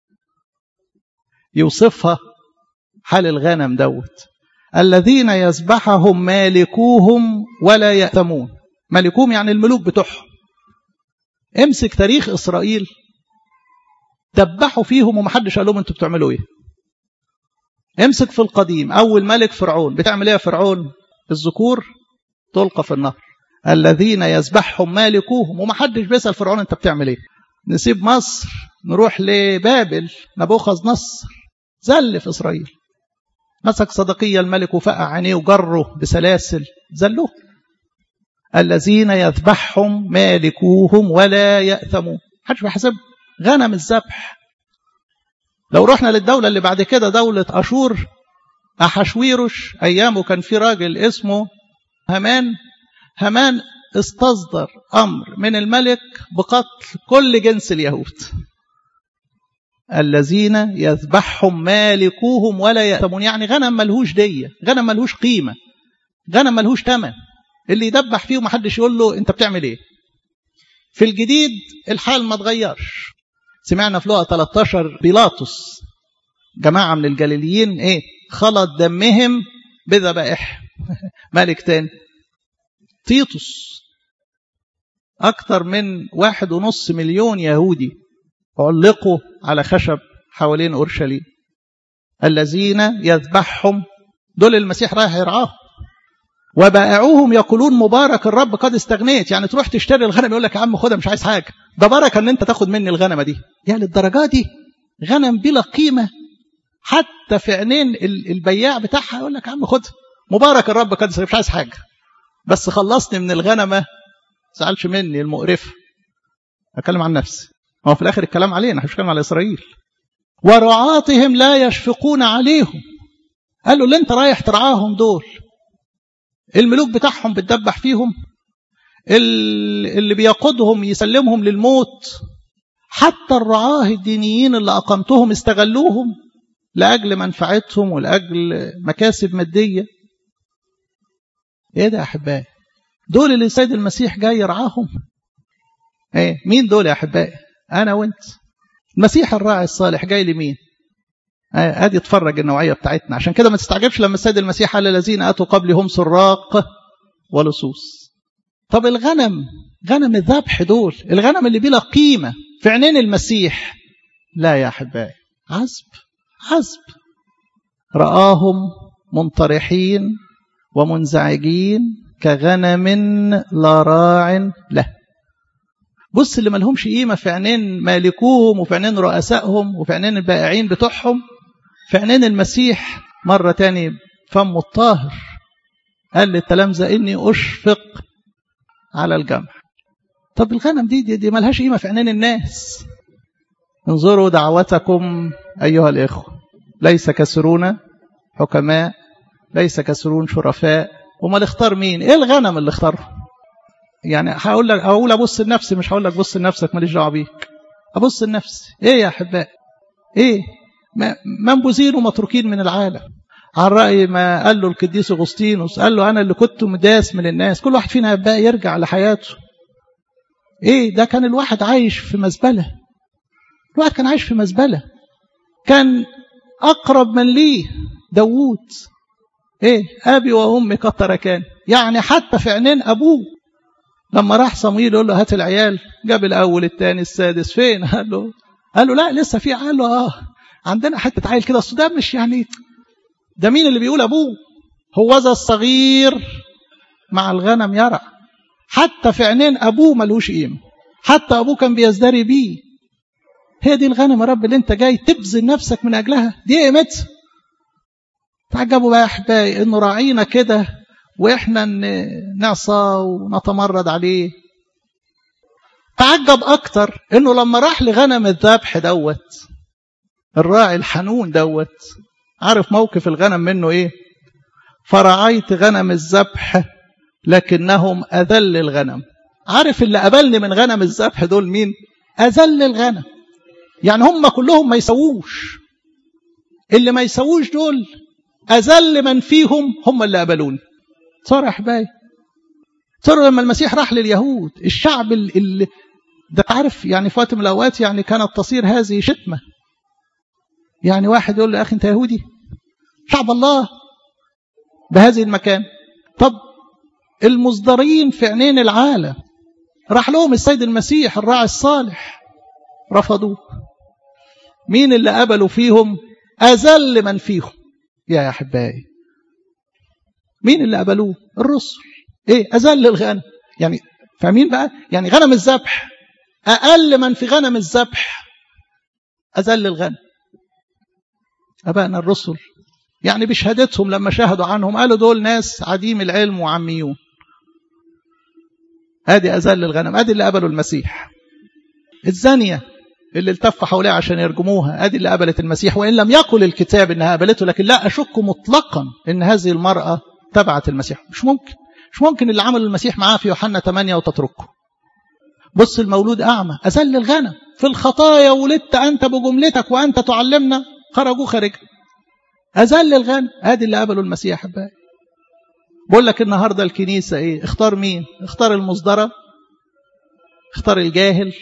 يوصفها حال الغنم دوت الذين يذبحهم مالكوهم ولا يأثمون. مالكوهم يعني الملوك بتوعهم. امسك تاريخ إسرائيل دبحوا فيهم ومحدش قال لهم انتوا بتعملوا ايه. امسك في القديم أول ملك فرعون، بتعمل ايه يا فرعون؟ الذكور تلقى في النهر. الذين يذبحهم مالكوهم ومحدش بيسأل فرعون انت بتعمل ايه. نسيب مصر نروح لبابل، نبوخذ نصر زل في إسرائيل، مسك صدقية الملك وفقع عينيه وجره بسلاسل زلوه. الذين يذبحهم مالكوهم ولا يأثمون، محدش بيحسب غنم الذبح. لو رحنا للدولة اللي بعد كده دولة أشور، أحشويروش أيامه كان في راجل اسمه هامان. هامان استصدر أمر من الملك بقتل كل جنس اليهود. الذين يذبحهم مالكوهم ولا يأثمون، يعني غنم ملهوش دية، غنم ملهوش قيمة، غنم ملهوش تمن. اللي يدبح فيه محدش يقول له انت بتعمل ايه. في الجديد الحال ما تغيرش. سمعنا في لقا ثلاثة عشر بيلاطس جماعة من الجليليين ايه خلط دمهم بذبائح. ملك تاني تيتوس، أكثر من واحد ونص مليون يهودي علقوا على خشب حوالين أورشليم. الذين يذبحهم دول المسيح رايح يرعاهم. وبائعوهم يقولون مبارك الرب قد استغنيت. يعني تروح تشتري الغنم يقول لك يا عم خدها مش عايز حاجة، ده بركة ان انت تاخد مني الغنمة دي. يعني للدرجة دي غنم بلا قيمة حتى في عينين البياع بتاعها، يقول لك يا عم خدها مبارك الرب قد استغنيت مش عايز حاجة بس خلصني من الغنمة. سألش مني المقرفة. أتكلم عن نفسي. هو في الآخر الكلام علينا، مش بتكلم على إسرائيل. ورعاتهم لا يشفقون عليهم. قال له اللي انت رايح ترعاهم دول الملوك بتاعهم بتدبح فيهم، اللي بيقودهم يسلمهم للموت، حتى الرعاه الدينيين اللي أقمتهم استغلوهم لأجل منفعتهم ولأجل مكاسب مادية. ايه ده يا أحبائي؟ دول اللي السيد المسيح جاي يرعاهم. ايه مين دول يا أحبائي؟ أنا وانت. المسيح الراعي الصالح جاي لمين؟ ايه ادي اتفرج النوعية بتاعتنا. عشان كده ما تستعجبش لما السيد المسيح قال الذين أتوا قبلهم سراق ولصوص. طب الغنم، غنم الذبح دول، الغنم اللي بلا قيمة في عينين المسيح، لا يا أحبائي، عزب عزب. رآهم منطرحين ومنزعجين كغنم لا راع له. بص اللي ملهمش قيمة في عينين مالكوهم وفي عينين رؤسائهم وفي عينين البائعين بتوعهم، في عينين المسيح مرة تاني فمه الطاهر قال للتلامذة إني أشفق على الجمع. طب الغنم دي دي, دي ملهاش قيمة في عينين الناس. انظروا دعوتكم أيها الإخوة، ليس كسرون حكماء، ليس كسرون شرفاء. وما اختار مين؟ ايه الغنم اللي اختاره؟ يعني هقول لك، هقول ابص لنفسي، مش هقول لك بص لنفسك ماليش دعوه بيك، ابص لنفسي. ايه يا احبائي؟ ايه منبوذين ومتروكين من العالم. على رأي ما قال له القديس أغسطينوس، قال له أنا اللي كنت مداس من الناس. كل واحد فينا بقى يرجع لحياته. إيه ده؟ كان الواحد عايش في مزبلة. الواحد كان عايش في مزبلة. كان أقرب من ليه داوود. إيه أبي وأمي قد تركان. يعني حتى في عينين أبوه لما راح صموئيل يقول له هات العيال، جاب الأول الثاني السادس، فين؟ قال له قال له لا لسه في. قال له آه عندنا حتة عيل كده. أصل ده مش يعني ده مين اللي بيقول أبوه؟ هو ذا الصغير مع الغنم يرع. حتى في عينين أبوه ملوش قيمة، حتى أبوه كان بيزدري بيه. هي دي الغنم يا رب اللي انت جاي تبذل نفسك من أجلها، دي قيمتها. تعجبوا بقى يا أحبائي إنه راعينا كده وإحنا نعصى ونتمرد عليه. تعجب أكتر إنه لما راح لغنم الذبح دوت، الراعي الحنون دوت، عارف موقف الغنم منه إيه؟ فرعيت غنم الذبح لكنهم أذل الغنم. عارف اللي قبلني من غنم الذبح دول مين؟ أذل الغنم. يعني هم كلهم ما يسووش. اللي ما يسووش دول أذل من فيهم هم اللي قبلوني. صار يا أحبائي، صار لما المسيح راح لليهود، الشعب اللي ده عارف يعني في وقت من الأوقات يعني كانت تصير هذه شتمة. يعني واحد يقول له أخي أنت يهودي؟ شعب الله بهذه المكان. طب المصدرين في عينين العالم راح لهم السيد المسيح الراعي الصالح، رفضوه. مين اللي قبلوا فيهم؟ أذل من فيهم. يا أحبائي مين اللي قبلوه؟ الرسل. إيه؟ أذل الغنم. يعني فاهمين بقى؟ يعني غنم الذبح أقل من في غنم الذبح أذل الغنم. أبائنا الرسل يعني بشهادتهم لما شاهدوا عنهم قالوا دول ناس عديم العلم وعميون. ادي أذل الغنم، ادي اللي قبلوا المسيح. الزانية اللي التف حولها عشان يرجموها، ادي اللي قبلت المسيح، وإن لم يقل الكتاب إنها قبلته، لكن لا أشك مطلقا إن هذه المرأة تبعت المسيح. مش ممكن، مش ممكن اللي عمل المسيح معاه في يوحنا ثمانية وتتركه. بص المولود أعمى أذل الغنم. في الخطايا ولدت أنت بجملتك وأنت تعلمنا، خرجوا خارج. أذل الغنم، ادي اللي قبلوا المسيح. بقى بقول لك النهارده الكنيسة ايه؟ اختار مين؟ اختار المصدرة، اختار الجاهل،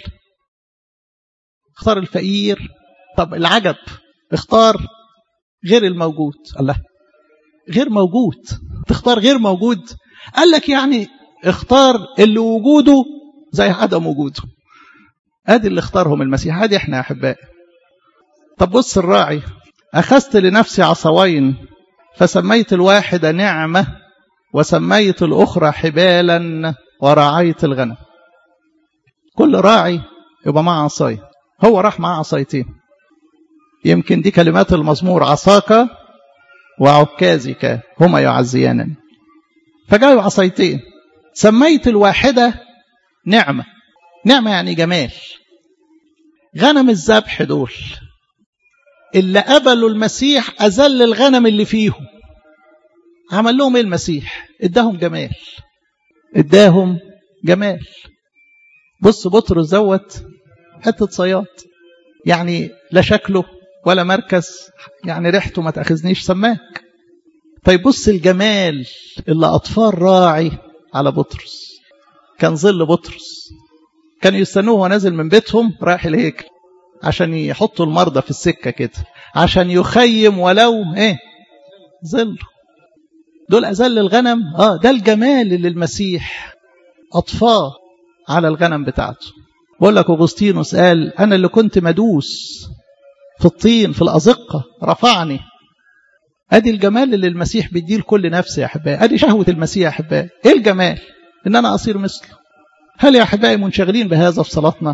اختار الفقير. طب العجب اختار غير الموجود. الله، غير موجود، تختار غير موجود؟ قال لك يعني اختار اللي وجوده زي عدم وجوده. ادي اللي اختارهم المسيح، ادي احنا يا احبائي. طب بص الراعي، أخذت لنفسي عصوين فسميت الواحدة نعمة وسميت الأخرى حبالا ورعيت الغنم. كل راعي يبقى معه عصاية. هو راح معه عصايتين. يمكن دي كلمات المزمور: عصاك وعكازك هما يعزيانني. فجاءوا عصايتين. سميت الواحدة نعمة. نعمة يعني جمال. غنم الذبح دول اللي قبلوا المسيح أذل الغنم اللي فيهم. عمل لهم ايه المسيح؟ اداهم جمال، اداهم جمال. بص بطرس دوت حتة صياد، يعني لا شكله ولا مركز، يعني ريحته ما تأخذنيش سماك. طيب بص الجمال اللي أطفال راعي على بطرس. كان ظل بطرس، كانوا يستنوه وهو نازل من بيتهم رايح الهيكل عشان يحطوا المرضى في السكة كده، عشان يخيم ولو ايه ظل. دول أذل الغنم. اه ده الجمال اللي المسيح أطفاه على الغنم بتاعته. بقول لك أغسطينوس قال أنا اللي كنت مدوس في الطين في الأزقة رفعني. أدي الجمال اللي المسيح بيديه لكل نفس يا أحبائي. أدي شهوة المسيح يا أحبائي. إيه الجمال؟ إن أنا أصير مثله. هل يا أحبائي منشغلين بهذا في صلاتنا؟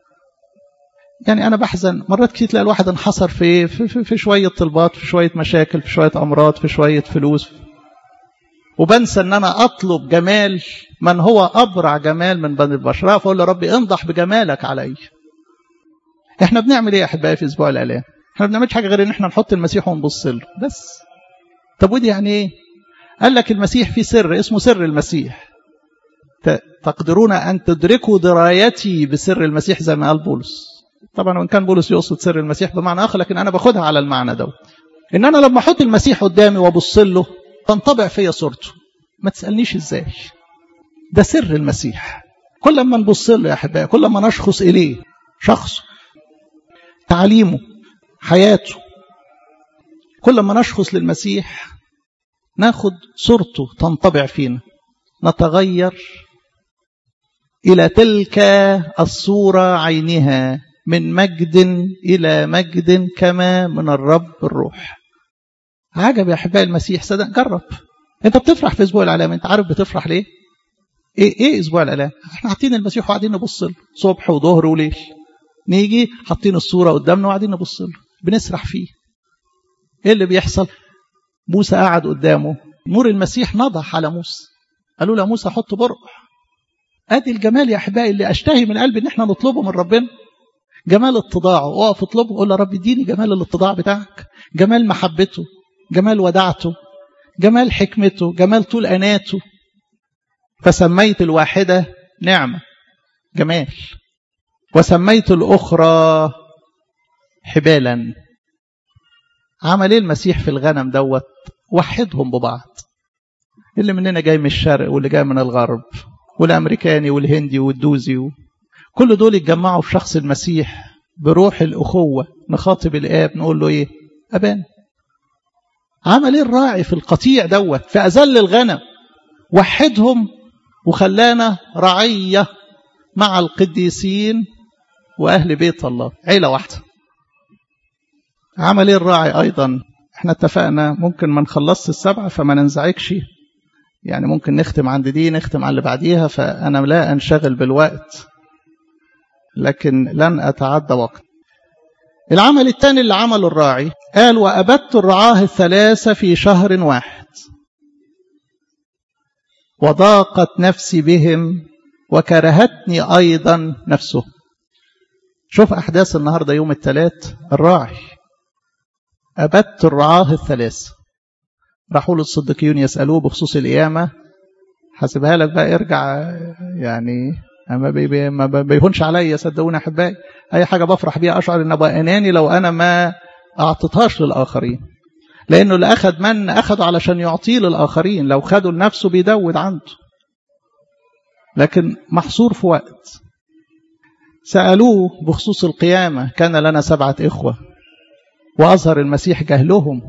يعني أنا بحزن مرات كتير تلاقي الواحد انحصر في, في, في, في شوية طلبات، في شوية مشاكل، في شوية أمراض، في شوية فلوس، وبنسى أن أنا أطلب جمال من هو أبرع جمال من بني البشر. فأقول له ربي انضح بجمالك علي. إحنا بنعمل إيه يا أحبائي في أسبوع الآلام؟ إحنا ما بنعملش حاجة غير إن إحنا نحط المسيح ونبص له بس. طب ودي يعني إيه؟ قال لك المسيح في سر اسمه سر المسيح. تقدرون أن تدركوا درايتي بسر المسيح زي ما قال بولس. طبعا وإن كان بولس يقصد سر المسيح بمعنى آخر، لكن أنا باخدها على المعنى ده، إن أنا لما أحط المسيح قدامي وأبص له تنطبع فيا صورته. ما تسألنيش إزاي، ده سر المسيح. كل ما نبص له يا أحبائي، كل ما نشخص إليه، شخصه، تعليمه، حياته، كل ما نشخص للمسيح ناخد صورته تنطبع فينا، نتغير إلى تلك الصورة عينها، من مجد إلى مجد كما من الرب الروح. عجب يا أحبائي المسيح. صدق جرب. أنت بتفرح في أسبوع الآلام، أنت عارف بتفرح ليه؟ إيه إيه أسبوع الآلام؟ إحنا حاطين المسيح وقاعدين نبص له صبح وظهر وليل. نيجي حاطين الصورة قدامنا وقاعدين نبص له، بنسرح فيه. إيه اللي بيحصل؟ موسى قاعد قدامه، نور المسيح نضح على موسى. قالوا له موسى حط برق. ادي الجمال يا احبائي اللي اشتهي من قلبي ان احنا نطلبه من ربنا. جمال اتضاعه. اقف اطلبه، قول يا رب اديني جمال الاتضاع بتاعك، جمال محبته، جمال ودعته، جمال حكمته، جمال طول اناته. فسميت الواحده نعمه جمال، وسميت الاخرى حبالا. عمل ايه المسيح في الغنم دوت؟ وحدهم ببعض. اللي مننا جاي من الشرق واللي جاي من الغرب، والامريكاني والهندي والدوزي، كل دول يتجمعوا في شخص المسيح بروح الاخوه. نخاطب الاب نقول له ايه؟ ابانا. عمل ايه الراعي في القطيع دوت في اذل الغنم؟ وحدهم وخلانا رعيه مع القديسين واهل بيت الله، عيله واحده. عمل ايه الراعي ايضا؟ احنا اتفقنا ممكن ما نخلصش السبعه فما ننزعجش، يعني ممكن نختم عند دي نختم على اللي بعديها، فأنا لا أنشغل بالوقت لكن لن أتعدى وقت. العمل الثاني اللي عمله الراعي قال وأبدت الرعاه الثلاثة في شهر واحد وضاقت نفسي بهم وكرهتني أيضا نفسه. شوف أحداث النهاردة يوم الثلاث. الراعي أبدت الرعاه الثلاثة، راحوا له الصديقيون يسألوه بخصوص القيامة. حسبها لك بقى ارجع، يعني ما, بي ما بيهونش عليا صدقوني يا احبائي. اي حاجه بفرح بيها اشعر ان ابقى اناني لو انا ما اعطيتهاش للاخرين، لانه اللي اخذ من اخذه علشان يعطيه للاخرين، لو خده لنفسه بيدود عنده. لكن محصور في وقت. سألوه بخصوص القيامة. كان لنا سبعة إخوة وأظهر المسيح جهلهم.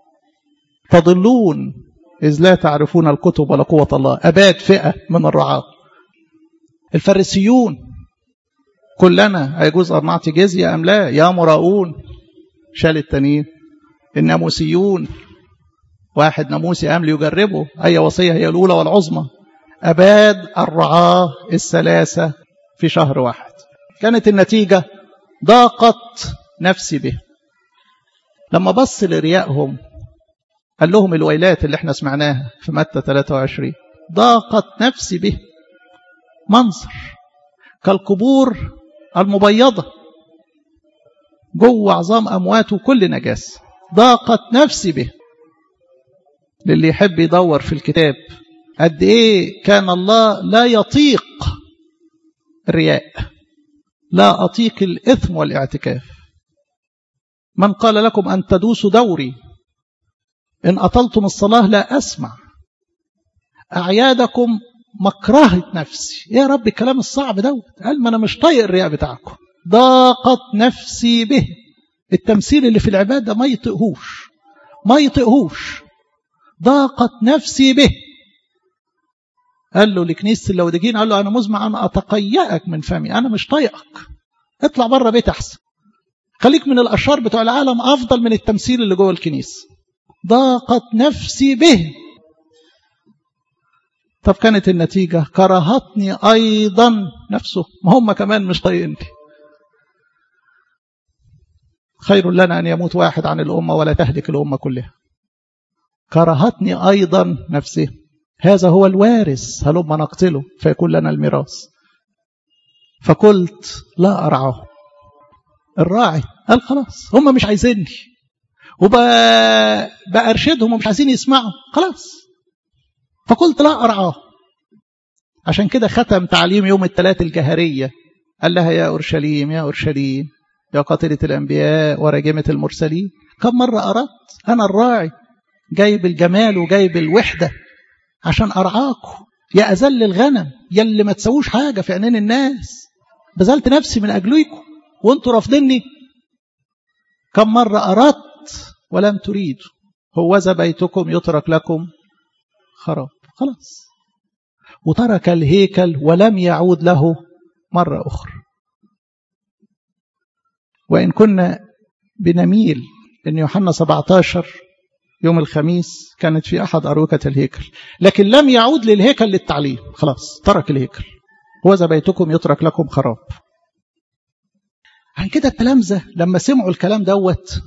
تضلون إذ لا تعرفون الكتب ولا قوة الله. أباد فئة من الرعاة. الفريسيون كلنا هيجوز أن نعطي جزية أم لا؟ يا مراؤون شال التانيين. الناموسيون واحد ناموسي قام ليجربه أي وصية هي الأولى والعظمى. أباد الرعاة الثلاثة في شهر واحد. كانت النتيجة ضاقت نفسي به. لما بص لريائهم قال لهم الويلات اللي احنا سمعناها في متى ثلاثة وعشرين. ضاقت نفسي به. منظر كالقبور المبيضة. جوه عظام أمواته كل نجاسة. ضاقت نفسي به. للي يحب يدور في الكتاب قد إيه كان الله لا يطيق الرياء، لا أطيق الإثم والاعتكاف. من قال لكم أن تدوسوا دوري، إن أطلتم الصلاة لا أسمع، أعيادكم مكرهة نفسي. يا رب الكلام الصعب دوت. قال ما أنا مش طايق الرياء بتاعكم. ضاقت نفسي به. التمثيل اللي في العبادة ما يطيقهوش، ما يطيقهوش. ضاقت نفسي به. قال له لكنيسة اللودجين، قال له أنا مزمع أن أتقيأك من فمي، أنا مش طايقك، اطلع بره بيت أحسن، خليك من الأشرار بتوع العالم أفضل من التمثيل اللي جوه الكنيسة. ضاقت نفسي به. طب كانت النتيجة كرهتني أيضا نفسه، ما هم كمان مش طايقني. خير لنا أن يموت واحد عن الأمة ولا تهلك الأمة كلها. كرهتني أيضا نفسه، هذا هو الوارث، هلما نقتله فيكون لنا الميراث. فقلت لا أرعاه. الراعي قال خلاص هم مش عايزيني، وبأرشدهم ومش عايزين يسمعوا، خلاص. فقلت لا أرعاه. عشان كده ختم تعليم يوم الثلاث الجهرية، قال لها يا أورشليم يا أورشليم يا قاتلة الأنبياء وراجمة المرسلين. كم مرة أردت أنا الراعي جايب الجمال وجايب الوحدة عشان أرعاكم، يا أذل الغنم، يا اللي ما تسووش حاجة في عينين الناس، بذلت نفسي من أجلكم وانتوا رافضيني. كم مرة أردت ولم تريدوا، هوذا بيتكم يترك لكم خراب. خلاص. وترك الهيكل ولم يعود له مرة أخرى. وإن كنا بنميل أن يوحنا سبعة عشر يوم الخميس كانت في أحد أروكة الهيكل، لكن لم يعود للهيكل للتعليم، خلاص ترك الهيكل. هوذا بيتكم يترك لكم خراب. عن كده التلامذة لما سمعوا الكلام دوت،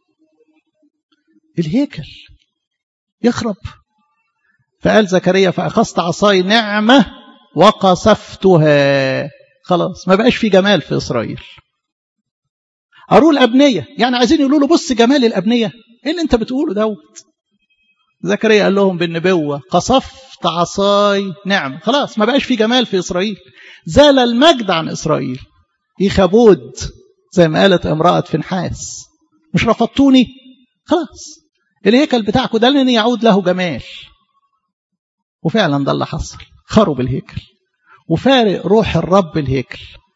الهيكل يخرب. فقال زكريا فأخذت عصاي نعمة وقصفتها. خلاص ما بقاش في جمال في إسرائيل. قالوا الأبنية، يعني عايزين يقولوا له بص جمال الأبنية، ايه اللي انت بتقوله دوت؟ زكريا قال لهم بالنبوة قصفت عصاي نعمة. خلاص ما بقاش في جمال في إسرائيل، زال المجد عن إسرائيل. إيخابود زي ما قالت امرأة فنحاس، مش رفضتوني؟ خلاص الهيكل بتاعكم ده لن يعود له جمال. وفعلا ده اللي حصل، خرب الهيكل وفارق روح الرب الهيكل.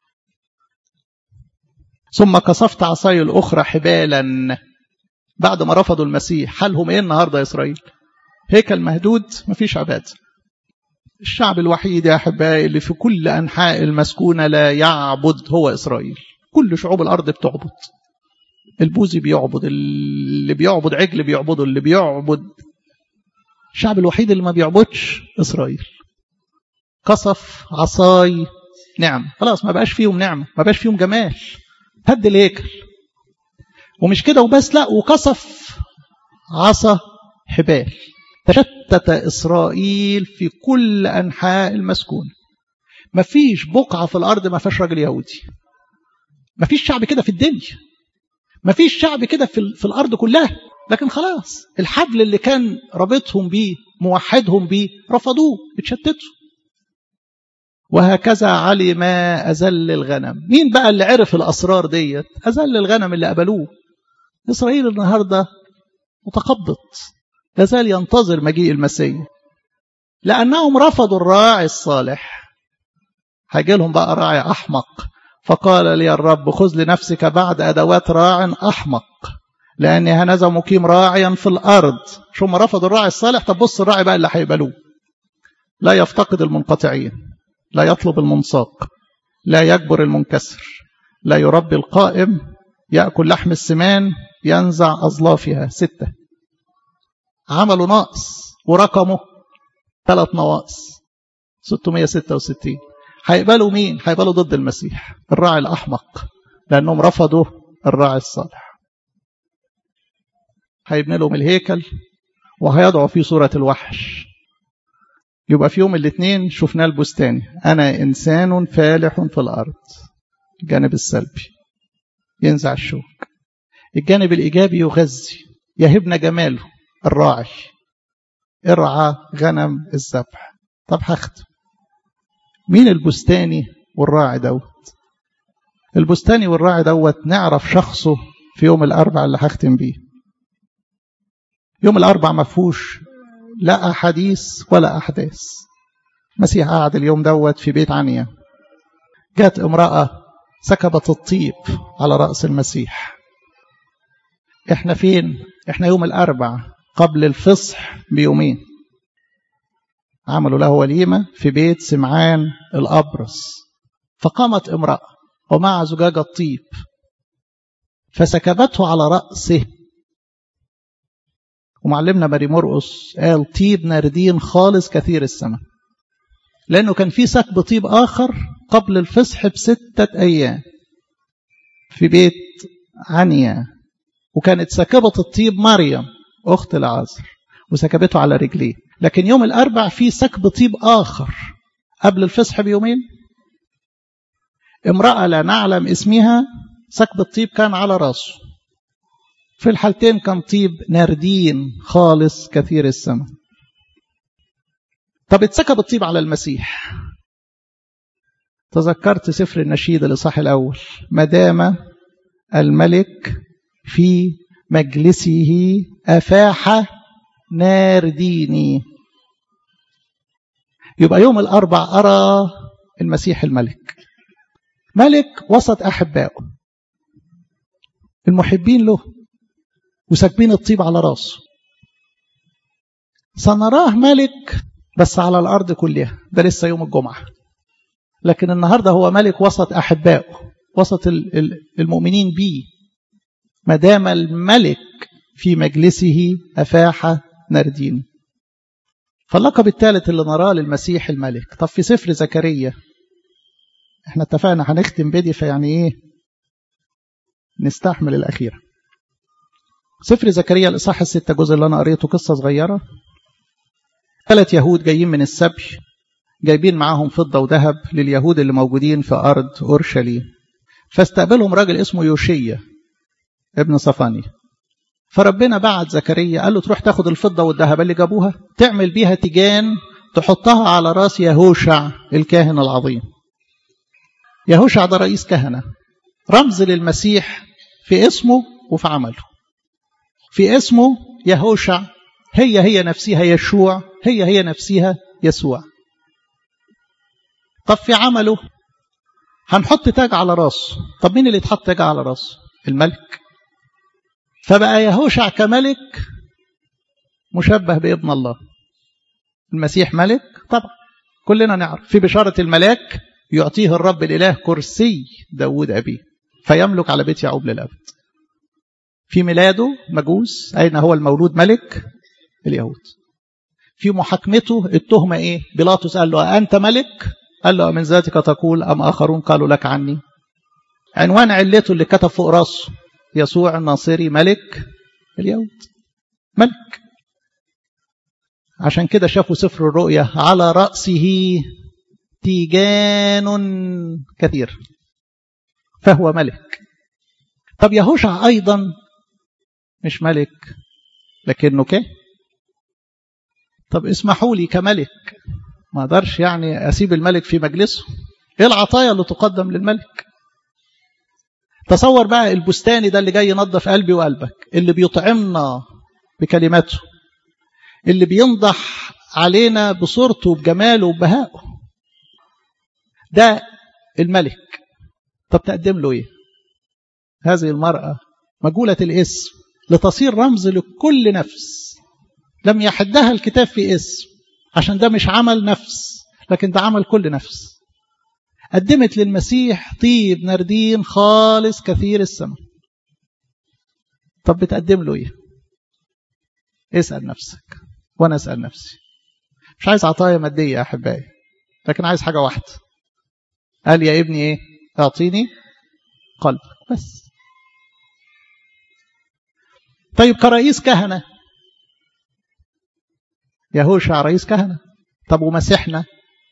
ثم كصفت عصاي الأخرى حبالا. بعد ما رفضوا المسيح حالهم ايه النهارده يا إسرائيل؟ هيكل مهدود، مفيش عبادة. الشعب الوحيد يا أحبائي اللي في كل أنحاء المسكونة لا يعبد هو إسرائيل. كل شعوب الأرض بتعبد، البوذي بيعبد، اللي بيعبد عجل بيعبده، اللي بيعبد. الشعب الوحيد اللي ما بيعبدش إسرائيل. قصف عصاي نعم. خلاص ما بقاش فيهم نعمة، ما بقاش فيهم جمال، هد الهيكل. ومش كده وبس، لا وقصف عصا حبال. تشتت إسرائيل في كل أنحاء المسكون. ما فيش بقعة في الأرض ما فيش راجل يهودي. ما فيش شعب كده في الدنيا، ما فيش شعب كده في, في الأرض كلها. لكن خلاص الحبل اللي كان رابطهم بيه موحدهم بيه رفضوه، اتشتتوا. وهكذا علي ما أزل الغنم. مين بقى اللي عرف الأسرار ديت؟ أزل الغنم اللي قبلوه. إسرائيل النهاردة متقبض، لازال ينتظر مجيء المسيح، لأنهم رفضوا الراعي الصالح. هيجي لهم بقى راعي أحمق. فقال لي الرب خذ لنفسك بعد أدوات راع أحمق، لأني هنذا مقيم راعيا في الأرض. شو ما رفضوا الراعي الصالح. طب بص الراعي بقى اللي هيقبلوه: لا يفتقد المنقطعين، لا يطلب المنساق، لا يجبر المنكسر، لا يربي القائم، يأكل لحم السمان، ينزع أظلافها. ستة. عملوا ناقص ورقمه ثلاث نواقص، ستمائة وستة وستين. هيقبلوا مين؟ هيقبلوا ضد المسيح، الراعي الأحمق، لأنهم رفضوا الراعي الصالح. هيبني لهم الهيكل وهيضعوا فيه صورة الوحش. يبقى في يوم الاثنين شفنا البستاني، أنا إنسان فالح في الأرض، الجانب السلبي. ينزع الشوك. الجانب الإيجابي يغذي، يهبنا جماله. الراعي ارعى غنم الذبح. طب هختم، مين البستاني والراعي دوت؟ البستاني والراعي دوت نعرف شخصه في يوم الأربع اللي هختم بيه. يوم الأربع ما فيهوش لا أحاديث ولا أحداث. المسيح قعد اليوم دوت في بيت عنيا، جات امرأة سكبت الطيب على رأس المسيح. احنا فين؟ احنا يوم الأربع قبل الفصح بيومين عملوا له وليمة في بيت سمعان الأبرص، فقامت امرأة ومع زجاج الطيب فسكبته على رأسه. ومعلمنا ماري مرقس قال طيب ناردين خالص كثير الثمن، لأنه كان في سكب طيب آخر قبل الفصح بستة أيام في بيت عنيا، وكانت سكبة الطيب مريم أخت العازر وسكبته على رجليه. لكن يوم الأربع في سكب طيب آخر قبل الفصح بيومين، امرأة لا نعلم اسمها، سكب الطيب كان على راسه. في الحالتين كان طيب ناردين خالص كثير الثمن. طب اتسكب الطيب على المسيح. تذكرت سفر النشيد الإصحاح الأول، ما دام الملك في مجلسه أفاح نارديني. يبقى يوم الأربع أرى المسيح الملك، ملك وسط أحبائه المحبين له وساكبين الطيب على راسه. سنراه ملك بس على الأرض كلها، ده لسه يوم الجمعة. لكن النهاردة هو ملك وسط أحبائه، وسط المؤمنين بيه. ما دام الملك في مجلسه أفاح ناردين. فاللقب الثالث اللي نراه للمسيح الملك. طب في سفر زكريا، احنا اتفقنا هنختم بدي، فيعني ايه نستحمل الأخيرة. سفر زكريا الإصحاح الستة جزء اللي أنا قريته قصة صغيرة. ثلاث يهود جايين من السبي، جايبين معاهم فضة وذهب لليهود اللي موجودين في أرض أورشليم. فاستقبلهم راجل اسمه يوشيا ابن صفاني. فربنا بعت زكريا قال له تروح تاخد الفضة والذهب اللي جابوها، تعمل بيها تيجان تحطها على راس يهوشع الكاهن العظيم. يهوشع ده رئيس كهنة، رمز للمسيح في اسمه وفي عمله. في اسمه يهوشع هي هي نفسها يشوع، هي هي نفسها يسوع. طب في عمله هنحط تاج على راسه. طب مين اللي يتحط تاج على راسه؟ الملك. فبقى يهوشع كملك مشبه بابن الله. المسيح ملك طبعا كلنا نعرف في بشارة الملاك يعطيه الرب الإله كرسي داود أبيه فيملك على بيت يعقوب للأبد. في ميلاده مجوس، أين هو المولود ملك؟ اليهود. في محاكمته التهمة إيه؟ بيلاطس قال له أنت ملك؟ قال له من ذاتك تقول أم آخرون قالوا لك عني؟ عنوان علته اللي كتب فوق راسه يسوع الناصري ملك اليهود، ملك. عشان كده شافوا سفر الرؤيا على رأسه تيجان كثير، فهو ملك. طب يهوشع أيضا مش ملك لكنه كه. طب اسمحوا لي كملك ما اقدرش يعني أسيب الملك في مجلسه. ايه العطايا اللي تقدم للملك؟ تصور بقى البستاني ده اللي جاي ينظف قلبي وقلبك، اللي بيطعمنا بكلماته، اللي بينضح علينا بصورته وبجماله وبهائه، ده الملك. طب تقدم له ايه؟ هذه المرأة مجهولة الاسم لتصير رمز لكل نفس لم يحدها الكتاب في اسم، عشان ده مش عمل نفس لكن ده عمل كل نفس. قدمت للمسيح طيب ناردين خالص كثير الثمن. طب بتقدم له ايه؟ اسأل نفسك وانا اسأل نفسي. مش عايز عطايا مادية يا احبائي، لكن عايز حاجة واحدة. قال يا ابني ايه؟ اعطيني قلبك بس. طيب كرئيس كهنة، يهوشع رئيس كهنة. طب ومسيحنا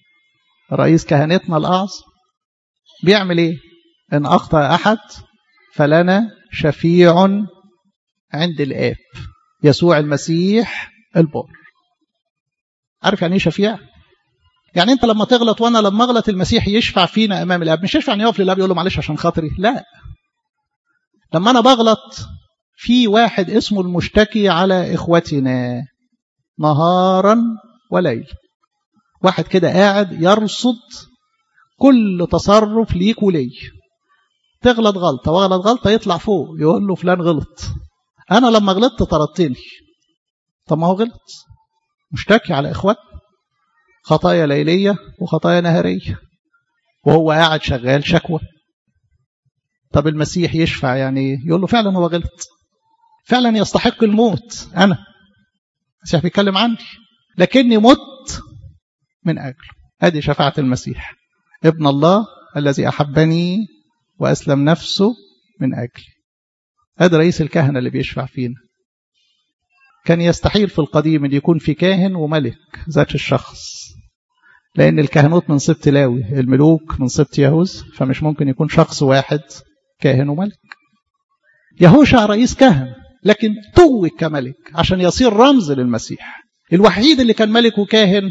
رئيس كهنتنا الأعظم بيعمل ايه؟ ان اخطأ احد فلنا شفيع عند الآب يسوع المسيح البار. عارف يعني ايه شفيع؟ يعني انت لما تغلط وانا لما اغلط المسيح يشفع فينا امام الاب. مش يشفع ان يقف للاب يقول له معلش عشان خاطري، لا. لما انا بغلط في واحد اسمه المشتكي على اخوتنا نهارا وليل، واحد كده قاعد يرصد كل تصرف ليك ولي. تغلط غلطه واغلط غلطه يطلع فوق يقول له فلان غلط، انا لما غلطت طردتني. طب ما هو غلط، مشتكي على اخوتنا خطايا ليليه وخطايا نهاريه، وهو قاعد شغال شكوى. طب المسيح يشفع يعني يقول له فعلا هو غلط، فعلا يستحق الموت، انا المسيح بيتكلم عني لكني مت من اجله. هذه شفاعه المسيح ابن الله الذي احبني واسلم نفسه من اجلي. هذا رئيس الكهنه اللي بيشفع فينا. كان يستحيل في القديم ان يكون في كاهن وملك ذات الشخص، لان الكهنوت من سبط لاوي، الملوك من سبط يهوذا، فمش ممكن يكون شخص واحد كاهن وملك. يهوشع رئيس كهنه لكن توج كملك عشان يصير رمز للمسيح. الوحيد اللي كان ملك وكاهن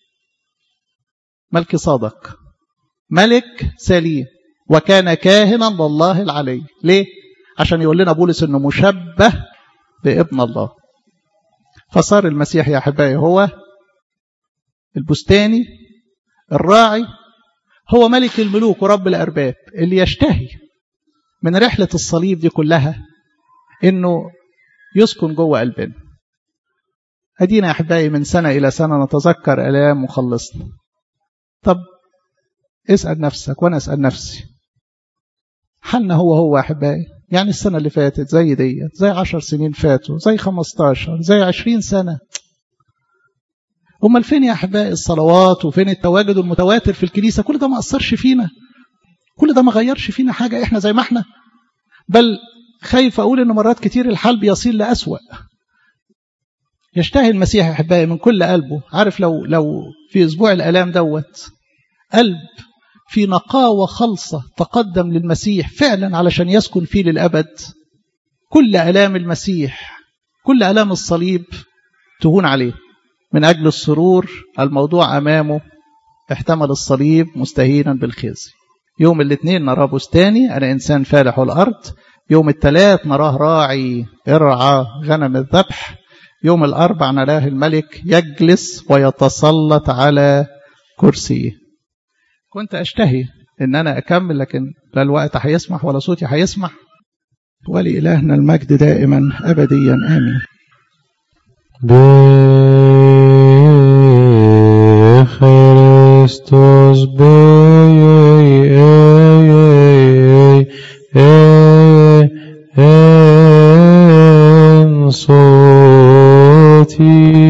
ملكي صادق، ملك سليم، وكان كاهنا لله العلي. ليه؟ عشان يقول لنا بولس انه مشبه بابن الله. فصار المسيح يا احبائي هو البستاني الراعي، هو ملك الملوك ورب الارباب، اللي يشتهي من رحله الصليب دي كلها انه يسكن جوه قلبنا. ادينا يا احبائي من سنه الى سنه نتذكر الام مخلصنا. طب اسال نفسك وانا اسال نفسي، حالنا هو هو يا احبائي؟ يعني السنه اللي فاتت زي ديت، زي عشر سنين فاتوا، زي خمستاشر، زي عشرين سنه. امال فين يا احبائي الصلوات وفين التواجد المتواتر في الكنيسه؟ كل ده ما اثرش فينا، كل ده ما غيرش فينا حاجه، احنا زي ما احنا. بل خايف اقول ان مرات كتير الحال بيصير لأسوأ. يشتهي المسيح يا احبائي من كل قلبه. عارف لو لو في اسبوع الالام دوت قلب في نقاوه خالصه تقدم للمسيح فعلا علشان يسكن فيه للابد، كل الام المسيح كل الام الصليب تهون عليه. من اجل السرور الموضوع امامه احتمل الصليب مستهينا بالخزي. يوم الاثنين نراه بستاني انا انسان فالح الارض، يوم الثلاث نراه راعي ارعى غنم الذبح، يوم الاربع نراه الملك يجلس ويتسلط على كرسيه. كنت اشتهي ان انا اكمل لكن لا الوقت هيسمح ولا صوتي هيسمح. ولإلهنا المجد دائما ابديا امين. بخريستوس بي